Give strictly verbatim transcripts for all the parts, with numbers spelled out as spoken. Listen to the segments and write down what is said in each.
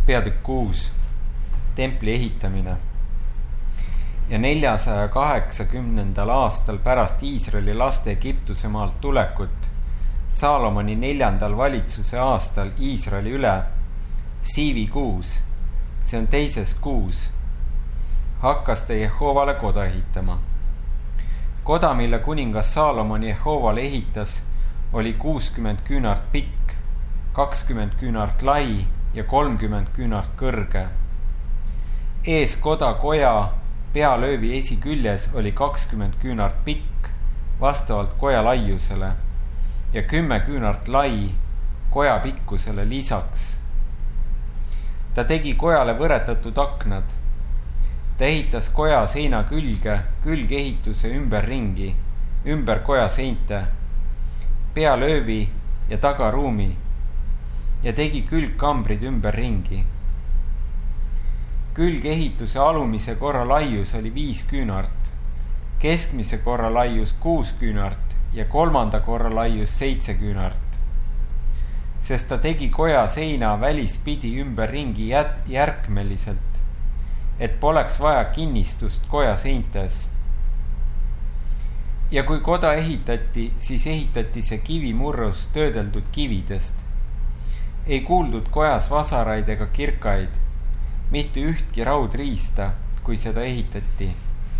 peatükk kuus, templi ehitamine. Ja neljasaja kaheksakümnendal aastal pärast Iisraeli laste Egiptuse maalt tulekut, Saalomoni neljandal valitsuse aastal Iisraeli üle, Siivi kuus, see on teises kuus, hakkas ta Jehovale koda ehitama. Koda, mille kuningas Saalomon Jehovale ehitas, oli kuuskümmend küünart pikk, kakskümmend küünart lai ja kolmkümmend küünart kõrge. Ees koda koja pealöövi esiküljes oli kakskümmend küünart pikk vastavalt koja laiusele ja kümme küünart lai koja pikkusele lisaks. Ta tegi kojale võretatud aknad. Ta ehitas koja seina külge külgehituse ümber ringi, ümber koja seinte, pealöövi ja tagaruumi ja tegi külgkambrid ümber ringi. Külgehituse alumise korra laius oli viis küünart, keskmise korra laius kuus küünart ja kolmanda korra laius seitse küünart, sest ta tegi koja seina välispidi ümber ringi järkmeliselt, et poleks vaja kinnistust koja seintes. Ja kui koda ehitati, siis ehitati see kivimurrus töödeldud kividest. Ei kuuldud kojas vasaraid ega kirkaid, mitte ühtki raudriista, kui seda ehitati.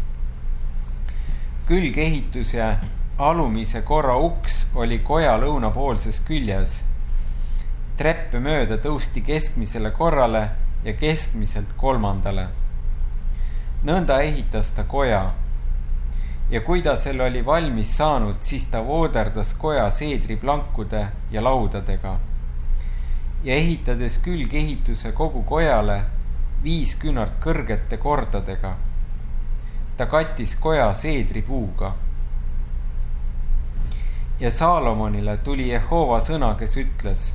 Külgehituse alumise korra uks oli koja lõunapoolses küljes. Treppe mööda tõusti keskmisele korrale ja keskmiselt kolmandale. Nõnda ehitas ta koja. Ja kui ta selle oli valmis saanud, siis ta vooderdas koja seedriplankude ja laudadega. Ja ehitades külgehituse kogu kojale viis küünart kõrgete kordadega. Ta kattis koja seedripuuga. Ja Saalomonile tuli Jehova sõna, kes ütles: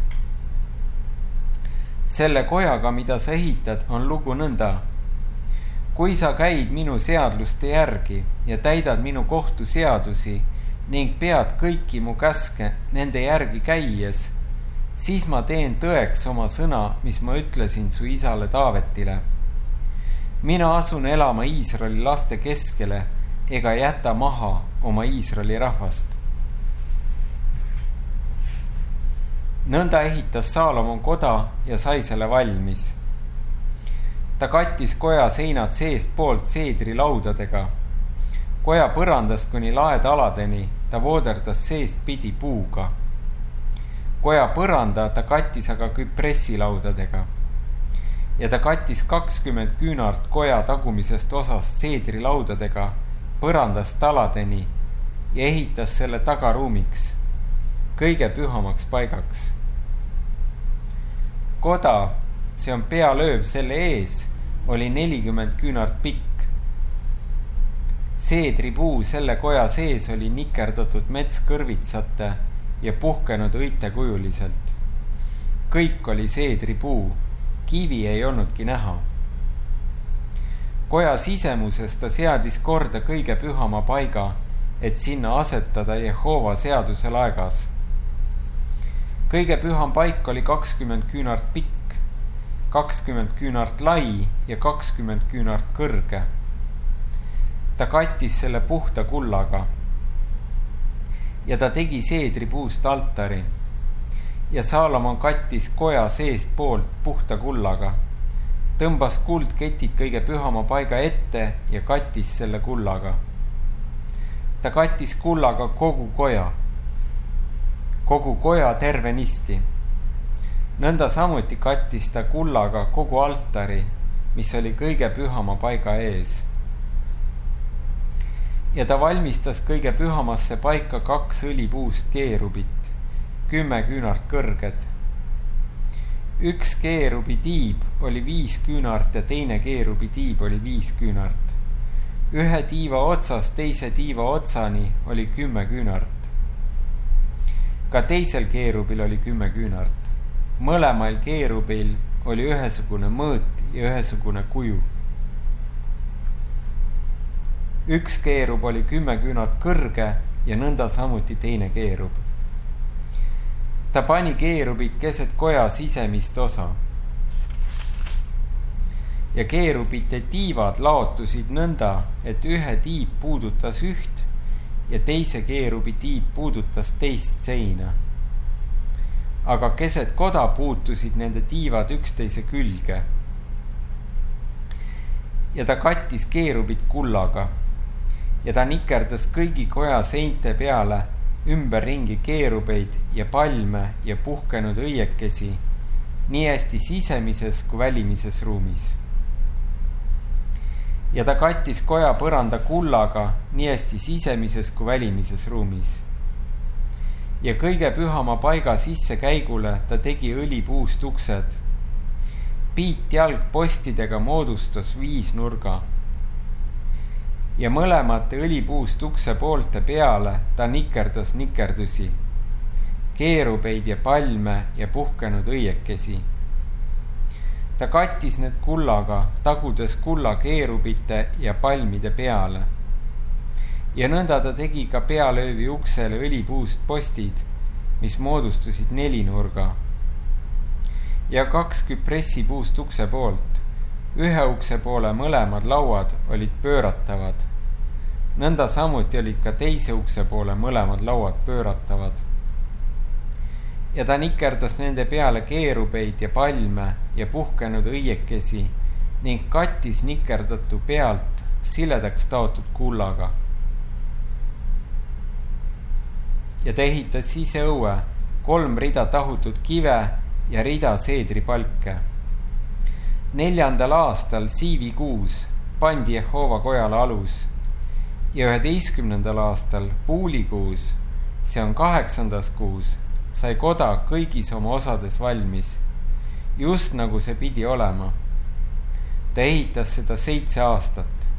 selle kojaga, mida sa ehitad, on lugu nõnda. Kui sa käid minu seadluste järgi ja täidad minu kohtu seadusi ning pead kõiki mu käske nende järgi käies, siis ma teen tõeks oma sõna, mis ma ütlesin su isale Taavetile. Mina asun elama Iisraeli laste keskele ega jäta maha oma Iisraeli rahvast. Nõnda ehitas Saalomon koda ja sai selle valmis. Ta kattis koja seinad seest poolt seedri laudadega. Koja põrandast kuni laed aladeni ta vooderdas seest pidi puuga. Koja põranda ta kattis aga küpressi laudadega. Ja ta kattis kakskümmend küünart koja tagumisest osast seedri laudadega põrandast aladeni ja ehitas selle tagaruumiks, kõige pühamaks paigaks. Koda, see on pealööv selle ees, oli nelikümmend küünart pikk. Seedripuu selle koja sees oli nikerdatud metskõrvitsate ja puhkenud õitekujuliselt. Kõik oli seedripuu, kivi ei olnudki näha. Koja sisemuses ta seadis korda kõige pühama paiga, et sinna asetada Jehova seaduse laegas. Kõige püham paik oli kakskümmend küünart pikk, kakskümmend küünart lai ja kakskümmend küünart kõrge. Ta kattis selle puhta kullaga ja ta tegi seedripuust altari ja Saalomon kattis koja seest poolt puhta kullaga, tõmbas kuldketid kõige pühama paiga ette ja kattis selle kullaga. Ta kattis kullaga kogu koja, kogu koja tervenisti. Nõnda samuti kattis ta kullaga kogu altari, mis oli kõige pühama paiga ees. Ja ta valmistas kõige pühamasse paika kaks õlipuust keerubit, kümme küünart kõrged. Üks keerubi tiib oli viis küünart ja teine keerubi tiib oli viis küünart. Ühe tiiva otsast teise tiiva otsani oli kümme küünart. Ka teisel keerubil oli kümme küünart. Mõlemail keerubil oli ühesugune mõõt ja ühesugune kuju. Üks keerub oli kümme küünart kõrge ja nõnda samuti teine keerub. Ta pani keerubid keset koja sisemist osa. ja keerubite tiivad laotusid nõnda, et ühe tiib puudutas üht ja teise keerubi tiib puudutas teist seina. Aga keset koda puutusid nende tiivad üksteise külge. Ja ta kattis keerubit kullaga ja ta nikerdas kõigi koja seinte peale ümberringi keerubeid ja palme ja puhkenud õiekesi, nii hästi sisemises kui välimises ruumis. Ja ta kattis koja põranda kullaga nii hästi sisemises kui välimises ruumis. Ja kõige pühama paiga sisse käigule ta tegi õlipuust uksed. Piitjalg postidega moodustas viis nurga. Ja mõlemate õlipuust ukse poolte peale ta nikerdas nikerdusi, keerubeid ja palme ja puhkenud õiekesi. Ta kattis need kullaga, tagudes kulla keerubite ja palmide peale. Ja nõnda ta tegi ka pealöövi uksele õlipuust postid, mis moodustusid nelinurga. Ja kaks küpressipuust ukse poolt. Ühe ukse poole mõlemad lauad olid pööratavad. Nõnda samuti olid ka teise ukse poole mõlemad lauad pööratavad. Ja ta nikerdas nende peale keerubeid ja palme ja puhkenud õiekesi ning kattis nikerdatu pealt siledaks taotud kullaga. Ja ta ehitas ise õue kolm rida tahutud kive ja rida seedripalke. Neljandal aastal siivikuus pandi Jehova kojale alus ja üheteistkümnendal aastal puulikuus, see on kaheksandas kuus, sai koda kõigis oma osades valmis, just nagu see pidi olema. Ta ehitas seda seitse aastat.